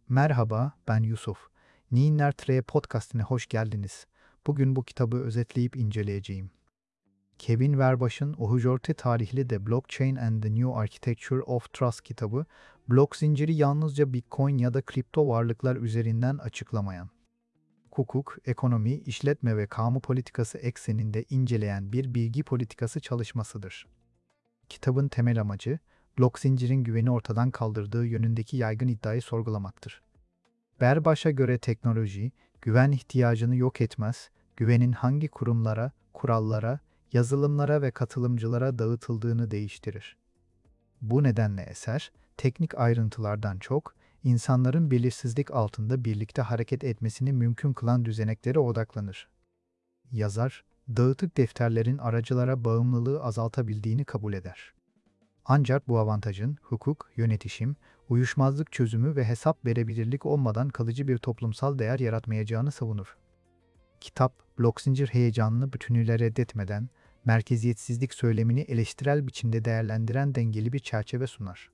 Merhaba, ben Yusuf. Ninler Tre podcastine hoş geldiniz. Bugün bu kitabı özetleyip inceleyeceğim. Kevin Werbasch'ın Ohujorte tarihli The Blockchain and the New Architecture of Trust kitabı, blok zinciri yalnızca Bitcoin ya da kripto varlıklar üzerinden açıklamayan, hukuk, ekonomi, işletme ve kamu politikası ekseninde inceleyen bir bilgi politikası çalışmasıdır. Kitabın temel amacı, blok zincirin güveni ortadan kaldırdığı yönündeki yaygın iddiayı sorgulamaktır. Berbaş'a göre teknoloji, güven ihtiyacını yok etmez, güvenin hangi kurumlara, kurallara, yazılımlara ve katılımcılara dağıtıldığını değiştirir. Bu nedenle eser, teknik ayrıntılardan çok, insanların belirsizlik altında birlikte hareket etmesini mümkün kılan düzeneklere odaklanır. Yazar, dağıtık defterlerin aracılara bağımlılığı azaltabildiğini kabul eder. Ancak bu avantajın hukuk, yönetişim, uyuşmazlık çözümü ve hesap verebilirlik olmadan kalıcı bir toplumsal değer yaratmayacağını savunur. Kitap, blok zincir heyecanını bütünüyle reddetmeden, merkeziyetsizlik söylemini eleştirel biçimde değerlendiren dengeli bir çerçeve sunar.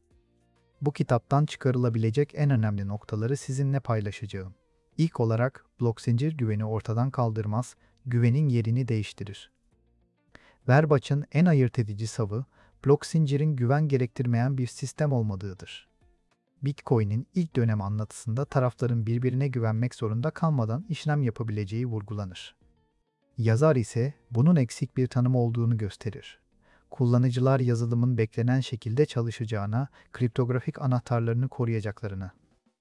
Bu kitaptan çıkarılabilecek en önemli noktaları sizinle paylaşacağım. İlk olarak, blok zincir güveni ortadan kaldırmaz, güvenin yerini değiştirir. Werbasch'ın en ayırt edici savı, blok zincirin güven gerektirmeyen bir sistem olmadığıdır. Bitcoin'in ilk dönem anlatısında tarafların birbirine güvenmek zorunda kalmadan işlem yapabileceği vurgulanır. Yazar ise bunun eksik bir tanım olduğunu gösterir. Kullanıcılar yazılımın beklenen şekilde çalışacağına, kriptografik anahtarlarını koruyacaklarına,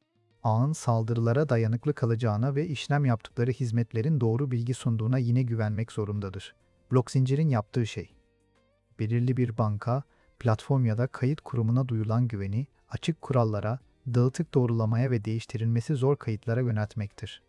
ağın saldırılara dayanıklı kalacağına ve işlem yaptıkları hizmetlerin doğru bilgi sunduğuna yine güvenmek zorundadır. Blok zincirin yaptığı şey, belirli bir banka, platform ya da kayıt kurumuna duyulan güveni, açık kurallara, dağıtık doğrulamaya ve değiştirilmesi zor kayıtlara yöneltmektir.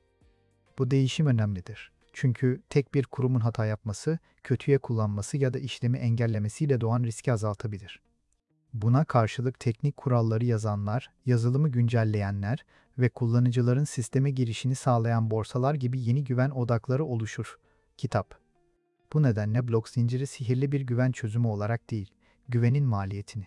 Bu değişim önemlidir. Çünkü tek bir kurumun hata yapması, kötüye kullanması ya da işlemi engellemesiyle doğan riski azaltabilir. Buna karşılık teknik kuralları yazanlar, yazılımı güncelleyenler ve kullanıcıların sisteme girişini sağlayan borsalar gibi yeni güven odakları oluşur. Kitap. Bu nedenle blok zinciri sihirli bir güven çözümü olarak değil, güvenin maliyetini,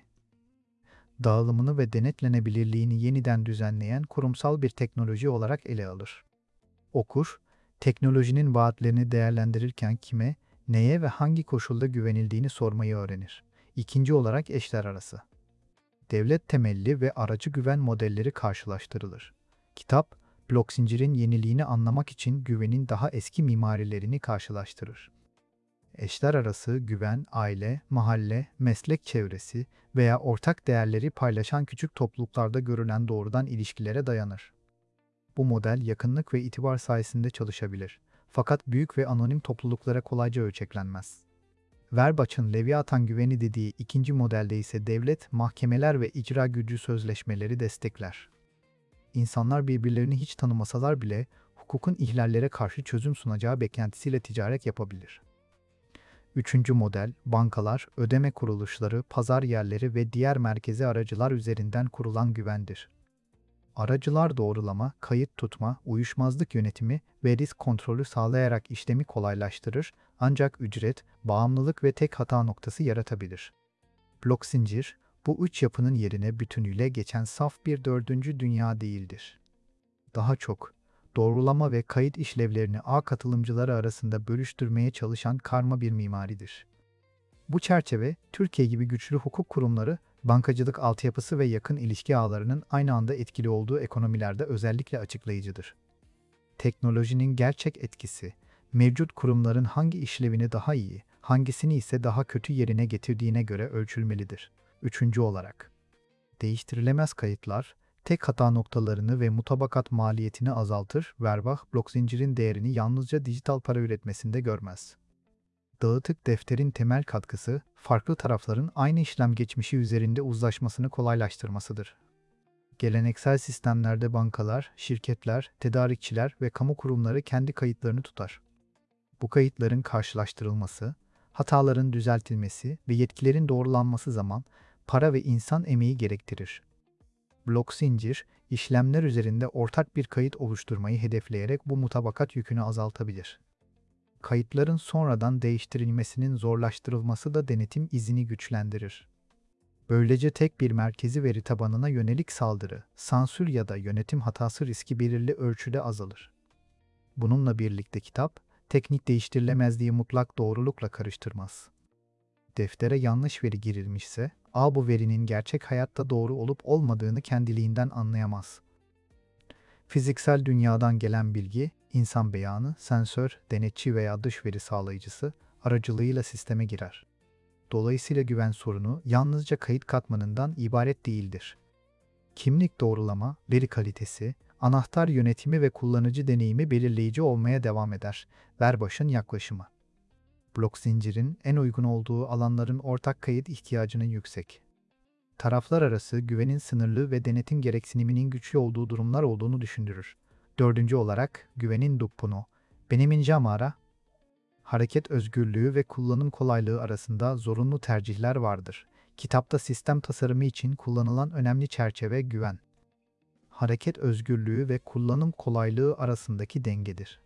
dağılımını ve denetlenebilirliğini yeniden düzenleyen kurumsal bir teknoloji olarak ele alır. Okur, teknolojinin vaatlerini değerlendirirken kime, neye ve hangi koşulda güvenildiğini sormayı öğrenir. İkinci olarak eşler arası. Devlet temelli ve aracı güven modelleri karşılaştırılır. Kitap, blok zincirin yeniliğini anlamak için güvenin daha eski mimarilerini karşılaştırır. Eşler arası güven, aile, mahalle, meslek çevresi veya ortak değerleri paylaşan küçük topluluklarda görülen doğrudan ilişkilere dayanır. Bu model yakınlık ve itibar sayesinde çalışabilir. Fakat büyük ve anonim topluluklara kolayca ölçeklenmez. Werbasch'ın Leviathan güveni dediği ikinci modelde ise devlet, mahkemeler ve icra gücü sözleşmeleri destekler. İnsanlar birbirlerini hiç tanımasalar bile hukukun ihlallere karşı çözüm sunacağı beklentisiyle ticaret yapabilir. Üçüncü model, bankalar, ödeme kuruluşları, pazar yerleri ve diğer merkezi aracılar üzerinden kurulan güvendir. Aracılar doğrulama, kayıt tutma, uyuşmazlık yönetimi ve risk kontrolü sağlayarak işlemi kolaylaştırır, ancak ücret, bağımlılık ve tek hata noktası yaratabilir. Blok zincir, bu üç yapının yerine bütünüyle geçen saf bir dördüncü dünya değildir. Daha çok, doğrulama ve kayıt işlevlerini ağ katılımcıları arasında bölüştürmeye çalışan karma bir mimaridir. Bu çerçeve, Türkiye gibi güçlü hukuk kurumları, bankacılık altyapısı ve yakın ilişki ağlarının aynı anda etkili olduğu ekonomilerde özellikle açıklayıcıdır. Teknolojinin gerçek etkisi, mevcut kurumların hangi işlevini daha iyi, hangisini ise daha kötü yerine getirdiğine göre ölçülmelidir. Üçüncü olarak, değiştirilemez kayıtlar, tek hata noktalarını ve mutabakat maliyetini azaltır, Werbach, blok zincirin değerini yalnızca dijital para üretmesinde görmez. Dağıtık defterin temel katkısı, farklı tarafların aynı işlem geçmişi üzerinde uzlaşmasını kolaylaştırmasıdır. Geleneksel sistemlerde bankalar, şirketler, tedarikçiler ve kamu kurumları kendi kayıtlarını tutar. Bu kayıtların karşılaştırılması, hataların düzeltilmesi ve yetkilerin doğrulanması zaman, para ve insan emeği gerektirir. Blok zincir, işlemler üzerinde ortak bir kayıt oluşturmayı hedefleyerek bu mutabakat yükünü azaltabilir. Kayıtların sonradan değiştirilmesinin zorlaştırılması da denetim izini güçlendirir. Böylece tek bir merkezi veri tabanına yönelik saldırı, sansür ya da yönetim hatası riski belirli ölçüde azalır. Bununla birlikte kitap, teknik değiştirilemezliği mutlak doğrulukla karıştırmaz. Deftere yanlış veri girilmişse, bu verinin gerçek hayatta doğru olup olmadığını kendiliğinden anlayamaz. Fiziksel dünyadan gelen bilgi, insan beyanı, sensör, denetçi veya dış veri sağlayıcısı aracılığıyla sisteme girer. Dolayısıyla güven sorunu yalnızca kayıt katmanından ibaret değildir. Kimlik doğrulama, veri kalitesi, anahtar yönetimi ve kullanıcı deneyimi belirleyici olmaya devam eder. Verbaş'ın yaklaşımı. Blok zincirin en uygun olduğu alanların ortak kayıt ihtiyacının yüksek. Taraflar arası güvenin sınırlı ve denetim gereksiniminin güçlü olduğu durumlar olduğunu düşündürür. Dördüncü olarak güvenin duppuno, benim hareket özgürlüğü ve kullanım kolaylığı arasında zorunlu tercihler vardır. Kitapta sistem tasarımı için kullanılan önemli çerçeve güven. Hareket özgürlüğü ve kullanım kolaylığı arasındaki dengedir.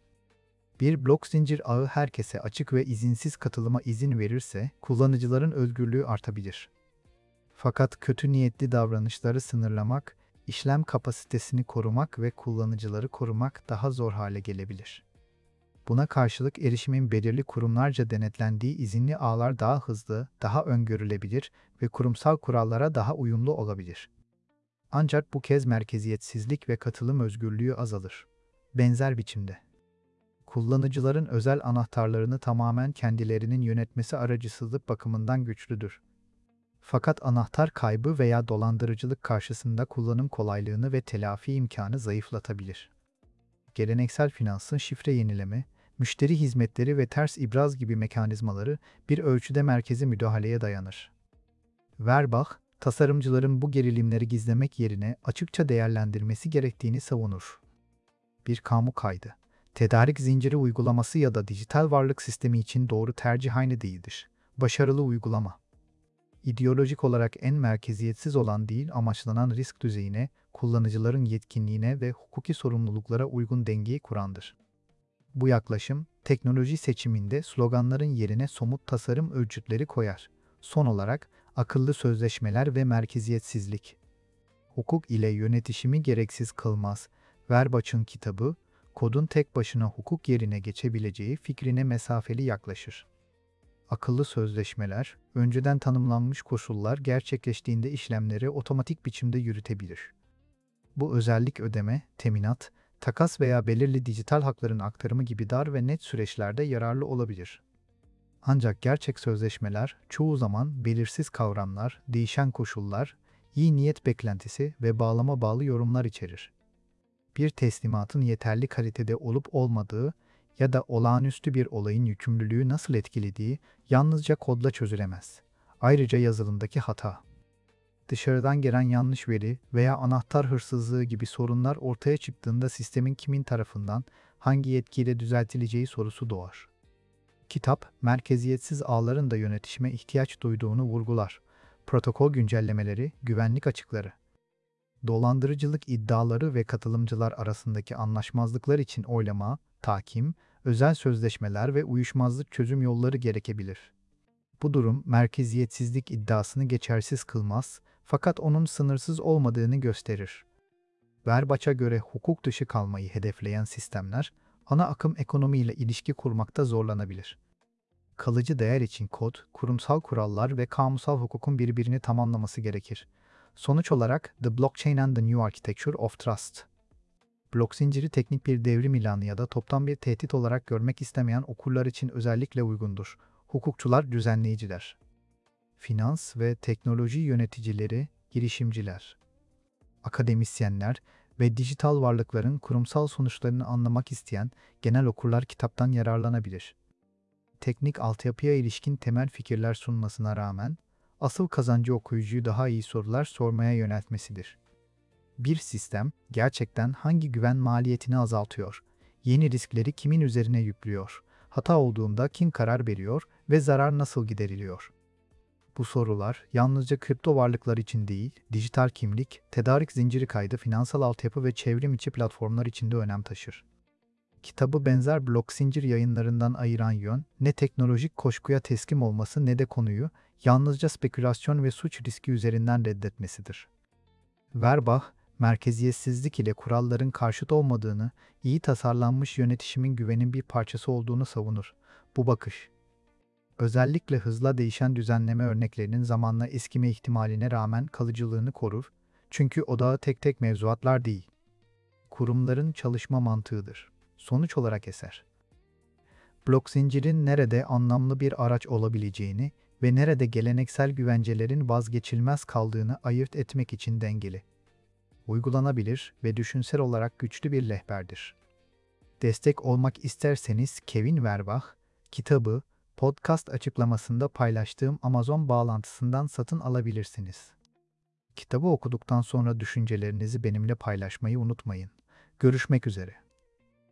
Bir blok zincir ağı herkese açık ve izinsiz katılıma izin verirse kullanıcıların özgürlüğü artabilir. Fakat kötü niyetli davranışları sınırlamak, işlem kapasitesini korumak ve kullanıcıları korumak daha zor hale gelebilir. Buna karşılık erişimin belirli kurumlarca denetlendiği izinli ağlar daha hızlı, daha öngörülebilir ve kurumsal kurallara daha uyumlu olabilir. Ancak bu kez merkeziyetsizlik ve katılım özgürlüğü azalır. Benzer biçimde. Kullanıcıların özel anahtarlarını tamamen kendilerinin yönetmesi aracısızlık bakımından güçlüdür. Fakat anahtar kaybı veya dolandırıcılık karşısında kullanım kolaylığını ve telafi imkanı zayıflatabilir. Geleneksel finansın şifre yenileme, müşteri hizmetleri ve ters ibraz gibi mekanizmaları bir ölçüde merkezi müdahaleye dayanır. Verbach, tasarımcıların bu gerilimleri gizlemek yerine açıkça değerlendirmesi gerektiğini savunur. Bir kamu kaydı, tedarik zinciri uygulaması ya da dijital varlık sistemi için doğru tercih aynı değildir. Başarılı uygulama. İdeolojik olarak en merkeziyetsiz olan değil, amaçlanan risk düzeyine, kullanıcıların yetkinliğine ve hukuki sorumluluklara uygun dengeyi kurandır. Bu yaklaşım, teknoloji seçiminde sloganların yerine somut tasarım ölçütleri koyar. Son olarak, akıllı sözleşmeler ve merkeziyetsizlik. Hukuk ile yönetişimi gereksiz kılmaz. Verbach'ın kitabı, kodun tek başına hukuk yerine geçebileceği fikrine mesafeli yaklaşır. Akıllı sözleşmeler, önceden tanımlanmış koşullar gerçekleştiğinde işlemleri otomatik biçimde yürütebilir. Bu özellik ödeme, teminat, takas veya belirli dijital hakların aktarımı gibi dar ve net süreçlerde yararlı olabilir. Ancak gerçek sözleşmeler çoğu zaman belirsiz kavramlar, değişen koşullar, iyi niyet beklentisi ve bağlama bağlı yorumlar içerir. Bir teslimatın yeterli kalitede olup olmadığı ya da olağanüstü bir olayın yükümlülüğü nasıl etkilediği yalnızca kodla çözülemez. Ayrıca yazılımdaki hata, dışarıdan gelen yanlış veri veya anahtar hırsızlığı gibi sorunlar ortaya çıktığında sistemin kimin tarafından, hangi yetkiyle düzeltileceği sorusu doğar. Kitap, merkeziyetsiz ağların da yönetişime ihtiyaç duyduğunu vurgular. Protokol güncellemeleri, güvenlik açıkları. Dolandırıcılık iddiaları ve katılımcılar arasındaki anlaşmazlıklar için oylama, tahkim, özel sözleşmeler ve uyuşmazlık çözüm yolları gerekebilir. Bu durum merkeziyetsizlik iddiasını geçersiz kılmaz, fakat onun sınırsız olmadığını gösterir. Verbach'a göre hukuk dışı kalmayı hedefleyen sistemler, ana akım ekonomiyle ilişki kurmakta zorlanabilir. Kalıcı değer için kod, kurumsal kurallar ve kamusal hukukun birbirini tamamlaması gerekir. Sonuç olarak The Blockchain and the New Architecture of Trust. Blok zinciri teknik bir devrim ilanı ya da toptan bir tehdit olarak görmek istemeyen okurlar için özellikle uygundur. Hukukçular, düzenleyiciler, finans ve teknoloji yöneticileri, girişimciler, akademisyenler ve dijital varlıkların kurumsal sonuçlarını anlamak isteyen genel okurlar kitaptan yararlanabilir. Teknik altyapıya ilişkin temel fikirler sunmasına rağmen, asıl kazancı okuyucuyu daha iyi sorular sormaya yöneltmesidir. Bir sistem gerçekten hangi güven maliyetini azaltıyor? Yeni riskleri kimin üzerine yüklüyor? Hata olduğunda kim karar veriyor ve zarar nasıl gideriliyor? Bu sorular yalnızca kripto varlıklar için değil, dijital kimlik, tedarik zinciri kaydı, finansal altyapı ve çevrim içi platformlar için de önem taşır. Kitabı benzer blok zincir yayınlarından ayıran yön, ne teknolojik koşkuya teslim olması ne de konuyu yalnızca spekülasyon ve suç riski üzerinden reddetmesidir. Werbach, merkeziyetsizlik ile kuralların karşıt olmadığını, iyi tasarlanmış yönetişimin güvenin bir parçası olduğunu savunur. Bu bakış, özellikle hızla değişen düzenleme örneklerinin zamanla eskime ihtimaline rağmen kalıcılığını korur, çünkü odağı tek tek mevzuatlar değil, kurumların çalışma mantığıdır. Sonuç olarak eser, blok zincirin nerede anlamlı bir araç olabileceğini ve nerede geleneksel güvencelerin vazgeçilmez kaldığını ayırt etmek için dengeli, uygulanabilir ve düşünsel olarak güçlü bir rehberdir. Destek olmak isterseniz Kevin Werbach, kitabı podcast açıklamasında paylaştığım Amazon bağlantısından satın alabilirsiniz. Kitabı okuduktan sonra düşüncelerinizi benimle paylaşmayı unutmayın. Görüşmek üzere.